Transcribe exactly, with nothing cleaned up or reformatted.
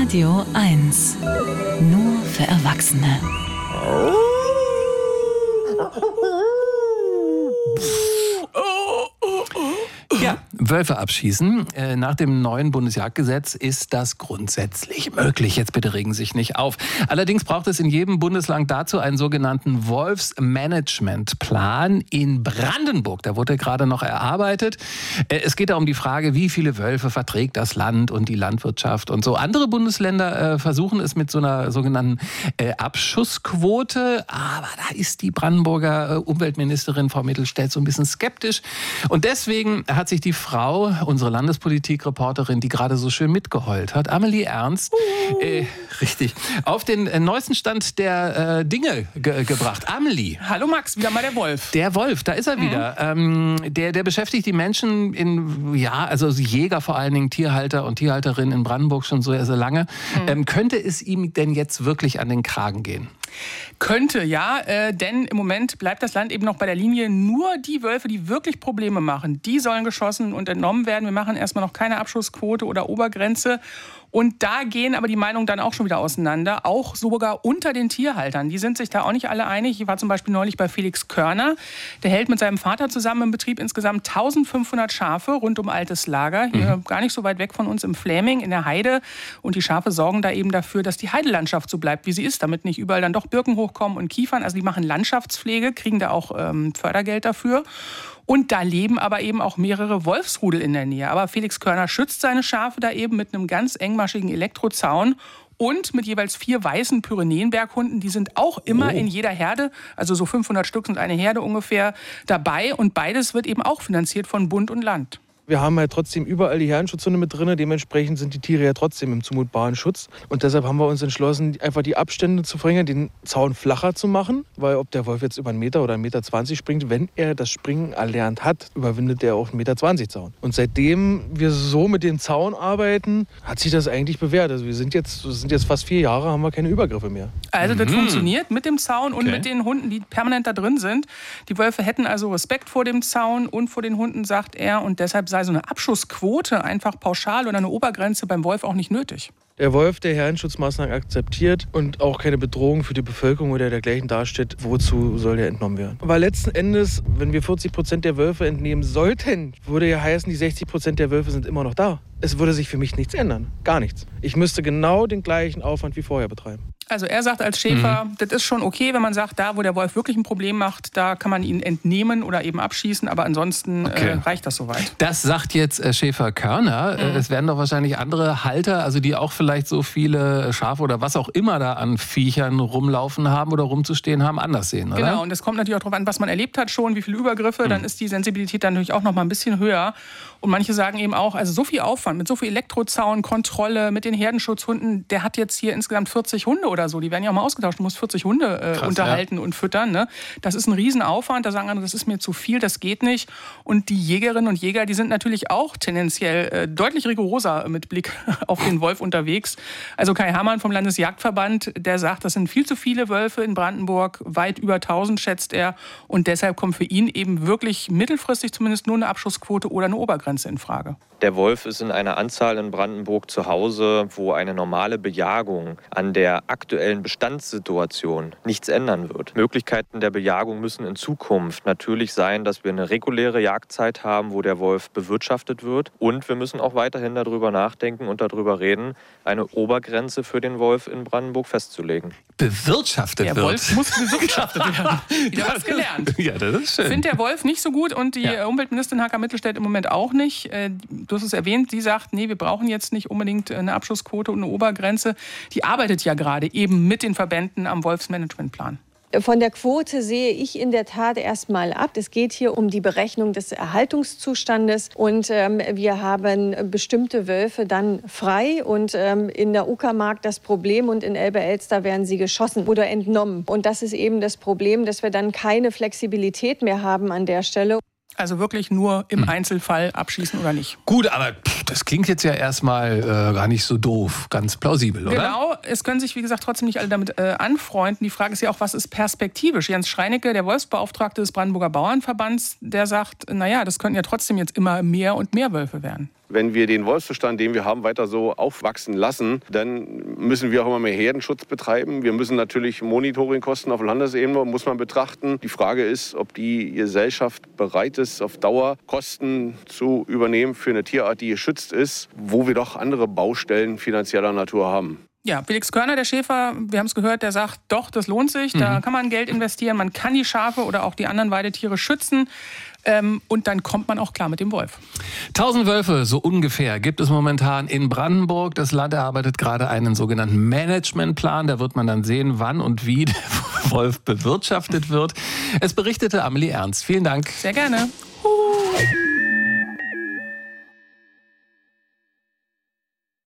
Radio eins. Nur für Erwachsene. Ja, Wölfe abschießen. Äh, nach dem neuen Bundesjagdgesetz ist das grundsätzlich möglich. Jetzt bitte regen Sie sich nicht auf. Allerdings braucht es in jedem Bundesland dazu einen sogenannten Wolfsmanagementplan. In Brandenburg, da wurde gerade noch erarbeitet. Äh, es geht da um die Frage, wie viele Wölfe verträgt das Land und die Landwirtschaft und so. Andere Bundesländer äh, versuchen es mit so einer sogenannten äh, Abschussquote. Aber da ist die Brandenburger äh, Umweltministerin Frau Mittelstädt so ein bisschen skeptisch. Und deswegen hat sich die Frau, unsere Landespolitik-Reporterin, die gerade so schön mitgeheult hat, Amelie Ernst, uh. äh, richtig, auf den äh, neuesten Stand der äh, Dinge ge- gebracht. Amelie. Hallo Max, wieder mal der Wolf. Der Wolf, da ist er wieder. Mhm. Ähm, der, der beschäftigt die Menschen in, ja, also Jäger vor allen Dingen, Tierhalter und Tierhalterinnen in Brandenburg schon so sehr lange. Mhm. Ähm, könnte es ihm denn jetzt wirklich an den Kragen gehen? Könnte, ja, äh, denn im Moment bleibt das Land eben noch bei der Linie, nur die Wölfe, die wirklich Probleme machen, die sollen geschossen und entnommen werden. Wir machen erstmal noch keine Abschussquote oder Obergrenze. Und da gehen aber die Meinungen dann auch schon wieder auseinander, auch sogar unter den Tierhaltern. Die sind sich da auch nicht alle einig. Ich war zum Beispiel neulich bei Felix Körner. Der hält mit seinem Vater zusammen im Betrieb insgesamt eintausendfünfhundert Schafe rund um Altes Lager. Hier mhm. gar nicht so weit weg von uns im Fläming, in der Heide. Und die Schafe sorgen da eben dafür, dass die Heidelandschaft so bleibt, wie sie ist, damit nicht überall dann doch Birken hochkommen und Kiefern. Also die machen Landschaftspflege, kriegen da auch ähm, Fördergeld dafür. Und da leben aber eben auch mehrere Wolfsrudel in der Nähe. Aber Felix Körner schützt seine Schafe da eben mit einem ganz engmaschigen Elektrozaun und mit jeweils vier weißen Pyrenäenberghunden. Die sind auch immer oh. in jeder Herde, also so fünfhundert Stück sind eine Herde ungefähr, dabei. Und beides wird eben auch finanziert von Bund und Land. Wir haben ja trotzdem überall die Herdenschutzhunde mit drin. Dementsprechend sind die Tiere ja trotzdem im zumutbaren Schutz. Und deshalb haben wir uns entschlossen, einfach die Abstände zu verringern, den Zaun flacher zu machen. Weil ob der Wolf jetzt über einen Meter oder einen Meter zwanzig springt, wenn er das Springen erlernt hat, überwindet er auch einen Meter zwanzig Zaun. Und seitdem wir so mit dem Zaun arbeiten, hat sich das eigentlich bewährt. Also wir sind jetzt, wir sind jetzt fast vier Jahre, haben wir keine Übergriffe mehr. Also das mhm. funktioniert mit dem Zaun und okay. mit den Hunden, die permanent da drin sind. Die Wölfe hätten also Respekt vor dem Zaun und vor den Hunden, sagt er. Und deshalb sei so eine Abschussquote einfach pauschal oder eine Obergrenze beim Wolf auch nicht nötig. Der Wolf, der Herdenschutzmaßnahmen akzeptiert und auch keine Bedrohung für die Bevölkerung oder dergleichen darstellt, wozu soll der entnommen werden? Aber letzten Endes, wenn wir vierzig Prozent der Wölfe entnehmen sollten, würde ja heißen, die sechzig Prozent der Wölfe sind immer noch da. Es würde sich für mich nichts ändern. Gar nichts. Ich müsste genau den gleichen Aufwand wie vorher betreiben. Also er sagt als Schäfer, mhm. das ist schon okay, wenn man sagt, da wo der Wolf wirklich ein Problem macht, da kann man ihn entnehmen oder eben abschießen, aber ansonsten okay. äh, reicht das soweit. Das sagt jetzt äh, Schäfer Körner. Mhm. Es werden doch wahrscheinlich andere Halter, also die auch vielleicht so viele Schafe oder was auch immer da an Viechern rumlaufen haben oder rumzustehen haben, anders sehen, oder? Genau, und es kommt natürlich auch darauf an, was man erlebt hat schon, wie viele Übergriffe, mhm. dann ist die Sensibilität dann natürlich auch noch mal ein bisschen höher. Und manche sagen eben auch, also so viel Aufwand, mit so viel Elektrozaun, Kontrolle, mit den Herdenschutzhunden, der hat jetzt hier insgesamt vierzig Hunde oder so, die werden ja auch mal ausgetauscht, du musst vierzig Hunde äh, Krass, unterhalten ja. und füttern. Ne? Das ist ein Riesenaufwand, da sagen andere, das ist mir zu viel, das geht nicht. Und die Jägerinnen und Jäger, die sind natürlich auch tendenziell äh, deutlich rigoroser mit Blick auf den Wolf unterwegs. Also Kai Hamann vom Landesjagdverband, der sagt, das sind viel zu viele Wölfe in Brandenburg, weit über tausend schätzt er. Und deshalb kommt für ihn eben wirklich mittelfristig zumindest nur eine Abschussquote oder eine Obergrenze in Frage. Der Wolf ist in einer Anzahl in Brandenburg zu Hause, wo eine normale Bejagung an der aktuellen Bestandssituation nichts ändern wird. Möglichkeiten der Bejagung müssen in Zukunft natürlich sein, dass wir eine reguläre Jagdzeit haben, wo der Wolf bewirtschaftet wird. Und wir müssen auch weiterhin darüber nachdenken und darüber reden, eine Obergrenze für den Wolf in Brandenburg festzulegen. Bewirtschaftet der wird? Der Wolf muss bewirtschaftet werden. Wieder was gelernt. Ja, das ist schön. Ich finde der Wolf nicht so gut und die ja. Umweltministerin Haka Mittelstädt im Moment auch nicht. Du hast es erwähnt, sie sagt, nee, wir brauchen jetzt nicht unbedingt eine Abschussquote und eine Obergrenze. Die arbeitet ja gerade eben mit den Verbänden am Wolfsmanagementplan. Von der Quote sehe ich in der Tat erstmal ab. Es geht hier um die Berechnung des Erhaltungszustandes und ähm, wir haben bestimmte Wölfe dann frei und ähm, in der Uckermark das Problem und in Elbe-Elster werden sie geschossen oder entnommen. Und das ist eben das Problem, dass wir dann keine Flexibilität mehr haben an der Stelle. Also wirklich nur im hm. Einzelfall abschießen oder nicht. Gut, aber pff, das klingt jetzt ja erstmal äh, gar nicht so doof. Ganz plausibel, oder? Genau, es können sich, wie gesagt, trotzdem nicht alle damit äh, anfreunden. Die Frage ist ja auch, was ist perspektivisch? Jens Schreinecke, der Wolfsbeauftragte des Brandenburger Bauernverbands, der sagt, naja, das könnten ja trotzdem jetzt immer mehr und mehr Wölfe werden. Wenn wir den Wolfsbestand, den wir haben, weiter so aufwachsen lassen, dann müssen wir auch immer mehr Herdenschutz betreiben. Wir müssen natürlich Monitoringkosten auf Landesebene, muss man betrachten. Die Frage ist, ob die Gesellschaft bereit ist, auf Dauer Kosten zu übernehmen für eine Tierart, die geschützt ist, wo wir doch andere Baustellen finanzieller Natur haben. Ja, Felix Körner, der Schäfer, wir haben es gehört, der sagt, doch, das lohnt sich, mhm. da kann man Geld investieren, man kann die Schafe oder auch die anderen Weidetiere schützen. Ähm, und dann kommt man auch klar mit dem Wolf. Tausend Wölfe, so ungefähr, gibt es momentan in Brandenburg. Das Land erarbeitet gerade einen sogenannten Managementplan. Da wird man dann sehen, wann und wie der Wolf bewirtschaftet wird. Es berichtete Amelie Ernst. Vielen Dank. Sehr gerne.